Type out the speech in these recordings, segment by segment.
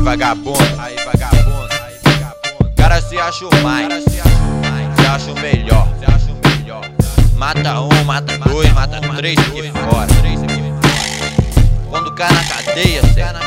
vagabundo, cara se acha o mais, se acha o melhor. Mata um, mata dois, mata três aqui fora. Quando cai na cadeia,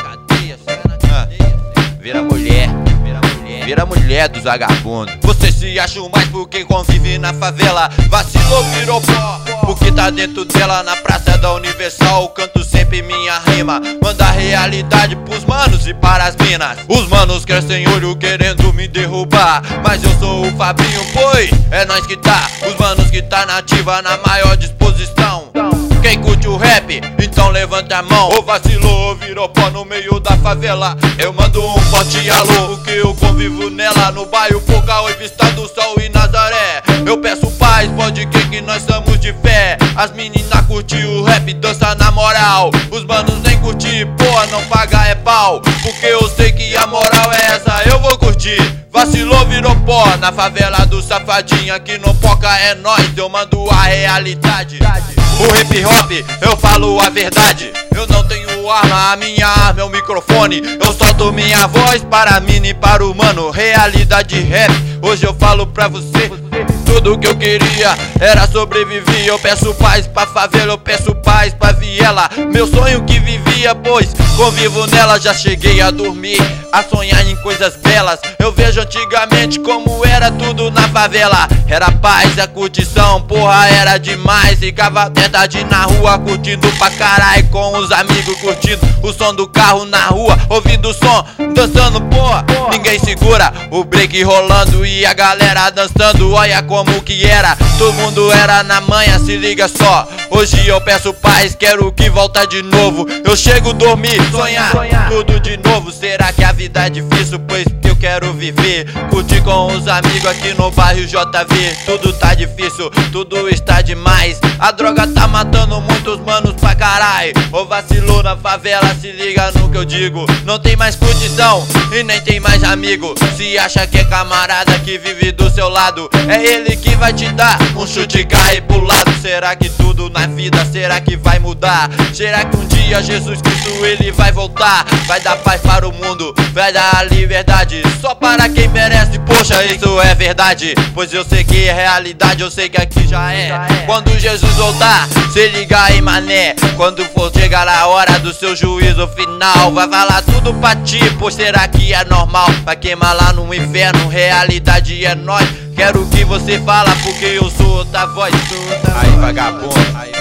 vira mulher dos vagabundos. Você se acha o mais porque convive na favela. Vacilou, virou pó, porque tá dentro dela. Na praça da Universal canto sempre minha rima. Manda a realidade pros manos e para as minas. Os manos crescem olho querendo me derrubar, mas eu sou o Fabinho, pois é nós que tá. Os manos que tá nativa na maior disposição. Quem curte o rap, então levanta a mão. Ou vacilou, virou pó no meio da favela. Eu mando um forte alô, porque eu convivo nela. No bairro Pouca, Oi, Vista do Sol e Nazaré. Eu peço paz, pode crer que nós somos de fé. As meninas curtem o rap, dança na moral. Os manos nem curtir, porra, não paga é pau. Porque eu sei que a moral é essa, eu vou curtir. Vacilou, virou pó, na favela do Safadinho. Aqui no Poca é nós, eu mando a realidade. O hip hop, eu falo a verdade. Eu não tenho arma, a minha arma é o microfone. Eu solto minha voz para a mina e para o mano. Realidade rap, hoje eu falo pra você. Tudo que eu queria era sobreviver. Eu peço paz pra favela, eu peço paz pra viela. Meu sonho que vivia, pois convivo nela. Já cheguei a dormir, a sonhar em coisas belas. Eu vejo antigamente como era tudo na favela. Era paz, a curtição, porra, era demais. Ficava até tarde na rua, curtindo pra caralho. Com os amigos curtindo o som do carro na rua, ouvindo o som, dançando, porra, ninguém segura. O break rolando e a galera dançando. Olha como que era, todo mundo era na manha, se liga só. Hoje eu peço paz, quero que volta de novo. Eu chego dormir, sonhar tudo de novo. Será que a vida é difícil? Pois eu quero viver, curtir com os amigos aqui no bairro JV. Tudo tá difícil, tudo está demais. A droga tá matando muitos manos pra caralho. Ô vacilou na favela, se liga no que eu digo. Não tem mais curtição e nem tem mais amigo. Se acha que é camarada que vive do seu lado, é ele que vai te dar um chute e cair pro lado. Será que tudo na vida, será que vai mudar? Será que um dia Jesus Cristo ele vai voltar? Vai dar paz para o mundo, vai dar a liberdade só para quem merece, poxa, isso é verdade. Pois eu sei que é realidade, eu sei que aqui já é. Quando Jesus voltar, se liga aí mané. Quando for chegar a hora do seu juízo final, vai falar tudo pra ti, pois será que é normal? Vai queimar lá no inferno, realidade é nós. Quero que você fala, porque eu sou outra voz. Aí vagabundo,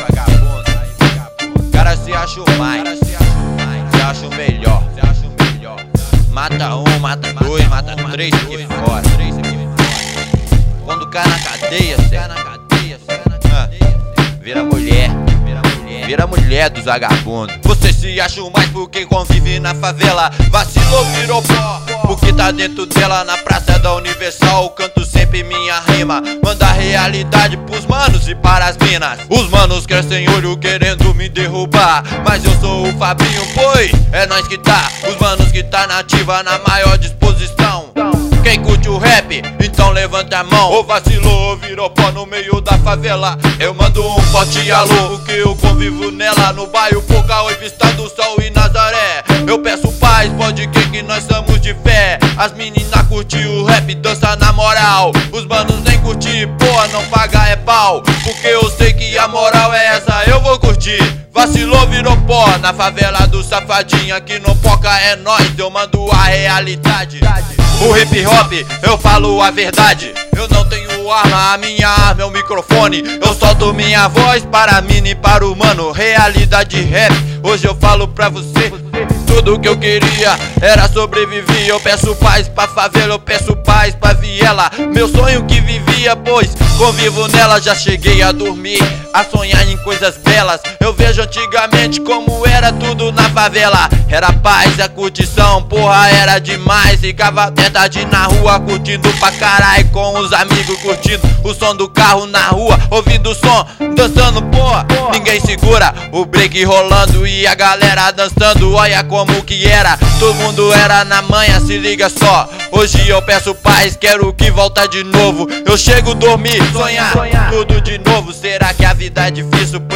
cara se acha o mais, se acha o melhor. Mata um, mata dois, mata três aqui fora. Quando cai na cadeia, vira mulher dos vagabundos. Você se acha o mais porque convive na favela. Vacilou, virou pó, porque tá dentro dela. Na praça da Universal canto sempre minha rima. Manda a realidade pros manos e para as minas. Os manos crescem olho querendo me derrubar, mas eu sou o Fabinho, pois é nós que tá. Os manos que tá nativa na maior disposição. Quem curte o rap, então levanta a mão. Ou vacilou, virou pó no meio da favela. Eu mando um forte alô, porque eu convivo nela. No bairro Pouca, Oi, Vista do Sol e Nazaré. Eu peço paz, pode crer que nós somos de fé. As meninas curtem o rap, dança na moral. Os manos nem curtir, porra, não paga é pau. Porque eu sei que a moral é essa, eu vou curtir. Vacilou, virou pó, na favela do Safadinho. Aqui no Poca é nós, eu mando a realidade. O hip hop, eu falo a verdade. Eu não tenho arma, a minha arma é o microfone. Eu solto minha voz para a mina e para o mano. Realidade rap, hoje eu falo pra você. Tudo que eu queria era sobreviver. Eu peço paz pra favela, eu peço paz pra viela. Meu sonho que vivia, pois convivo nela. Já cheguei a dormir, a sonhar em coisas belas. Eu vejo antigamente como era tudo na favela. Era paz, a curtição, porra, era demais. Ficava até tarde na rua, curtindo pra caralho. Com os amigos curtindo o som do carro na rua, ouvindo o som, dançando, porra, ninguém segura. O break rolando e a galera dançando. Olha como que era, todo mundo era na manha, se liga só. Hoje eu peço paz, quero que volta de novo. Eu chego dormir, sonhar tudo de novo. Será que a vida é difícil? Pois eu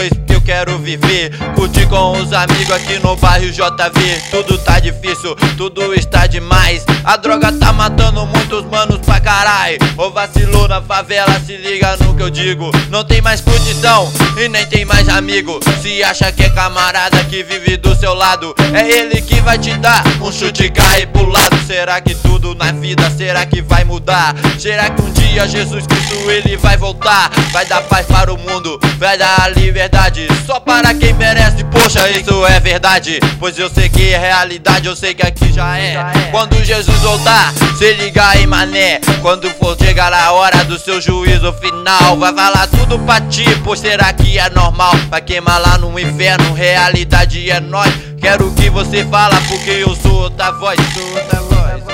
quero viver. Curtir com os amigos aqui no bairro JV. Tudo tá difícil, tudo está demais. A droga tá matando muitos manos pra caralho. Ô vacilou na favela, se liga no que eu digo. Não tem mais curtição e nem tem mais amigo. Se acha que é camarada que vive do seu lado, é ele que vai te dar um chute e cair pro lado. Será que tudo na vida, será que vai mudar? Será que um dia Jesus Cristo ele vai voltar? Vai dar paz para o mundo, vai dar liberdade só para quem merece, poxa, isso é verdade. Pois eu sei que é realidade, eu sei que aqui já é. Quando Jesus voltar, se liga aí mané. Quando for chegar a hora do seu juízo final, vai falar tudo pra ti, pois será que é normal? Vai queimar lá no inferno, realidade é nós. Quero que você fala porque eu sou outra voz, sou outra voz.